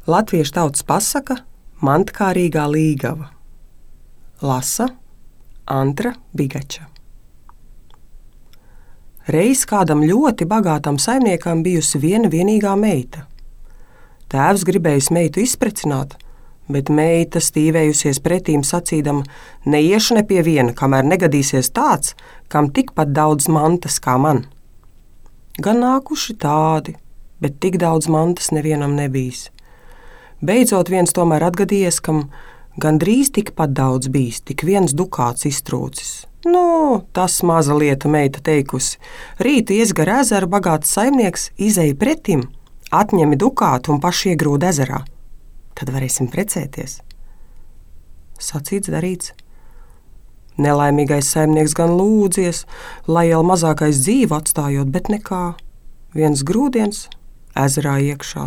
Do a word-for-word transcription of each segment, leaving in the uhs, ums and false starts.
Latviešu tautas pasaka Mantkārīgā līgava. Lasa Antra Bigača. Reiz kādam ļoti bagātam saimniekam bijusi viena vienīgā meita. Tēvs gribējis meitu izprecināt, bet meita stīvējusies pretīm sacīdama: neiešu ne pie viena, kamēr negadīsies tāds, kam tikpat daudz mantas kā man. Gan nākuši tādi, bet tik daudz mantas nevienam nebijis. Beidzot viens tomēr atgadījies, kam gandrīz tikpat daudz bijis, tik viens dukāts iztrūcis. Nu, tas maza lieta, meita teikusi. Rīt ies gar ezeru bagāts saimnieks, izej pretim, atņemi dukātu un paši iegrūd ezerā. Tad varēsim precēties. Sacīts, darīts. Nelaimīgais saimnieks gan lūdzies, lai jau mazākais dzīvu atstājot, bet nekā. Viens grūdiens ezerā iekšā.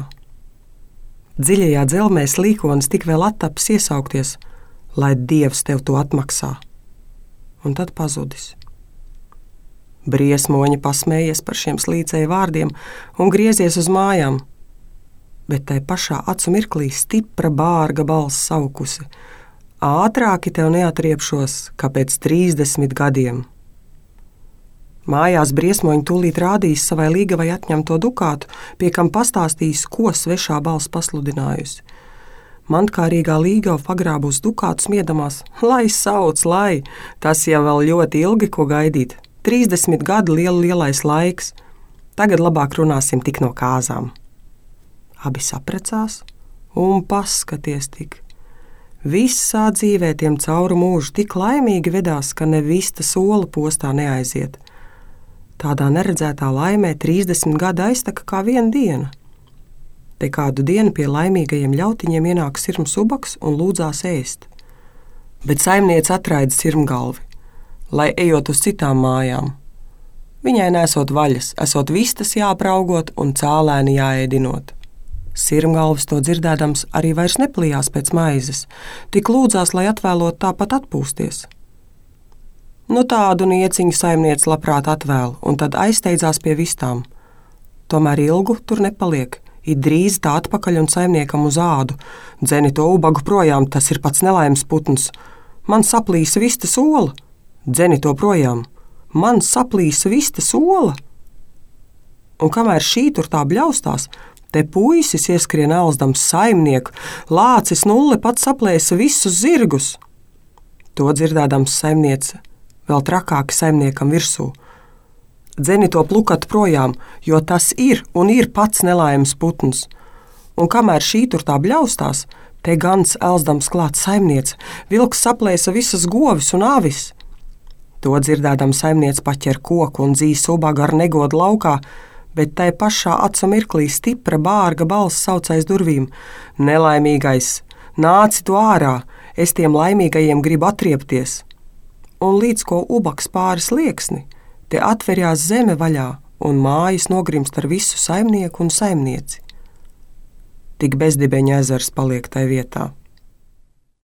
Dziļajā dzelmē slīkonis tik vēl attaps iesaukties, lai Dievs tev to atmaksā. Un tad pazudis. Briesmoņi pasmējies par šiem slīcēju vārdiem un griezies uz mājām, bet tai pašā acu mirklī stipra bārga balss saukusi: ātrāki tev neatriepšos, kā pēc trīsdesmit gadiem. Mājās briesmoņi tūlīt rādīs savai līgavai atņemto dukātu, pie kam pastāstīs, ko svešā balss pasludinājusi. Mantkārīgā līgava pagrābus dukātus miedamās: lai sauc, lai, tas jau vēl ļoti ilgi, ko gaidīt. Trīsdesmit gadu liela lielais laiks. Tagad labāk runāsim tik no kāzām. Abi saprecās un paskaties tik. Visā dzīvē tiem cauru mūžu tik laimīgi vedās, ka ne vista sola postā neaiziet. Tādā neredzētā laimē trīsdesmit gadi aiztaka kā viena diena. Te kādu dienu pie laimīgajiem ļautiņiem ienāk sirms ubaks un lūdzās ēst. Bet saimniece atraida sirmgalvi, lai ejot uz citām mājām. Viņai nesot vaļas, esot vistas jāpraugot un cālēni jāēdinot. Sirmgalvis to dzirdēdams arī vairs neplijās pēc maizes, tik lūdzās, lai atvēlot tāpat atpūsties. Nu tādu nieciņu saimniece labprāt atvēl un tad aizsteidzās pie vistām. Tomēr ilgu tur nepaliek. Ir drīz tā atpakaļ un saimniekam uz ādu. Dzeni to ubagu projām, tas ir pats nelaimes putns. Man saplīsa vista sola. Dzeni to projām. Man saplīsa vista sola. Un kamēr šī tur tā bļaustās, te puisis ieskrien elzdams saimnieku, lācis nulle pats saplēsa visus zirgus. To dzirdēdams saimniece vēl trakāki saimniekam virsū. Dzeni to plukat projām, jo tas ir un ir pats nelaimes putns. Un kamēr šī tur tā bļaustās, te gans elzdams klāt saimniece, vilks saplēsa visas govis un avis. To dzirdēdam saimniece paķer koku un dzīs ubagu ar negodu laukā, bet tai pašā acu mirklī stipra bārga balss sauc aiz durvīm: nelaimīgais, nāci tu ārā, es tiem laimīgajiem gribu atriepties. Un līdz ko ubaks pāris lieksni, te atverjās zeme vaļā un mājas nogrimst ar visu saimnieku un saimnieci. Tik bezdibeņa ezers paliek tai vietā.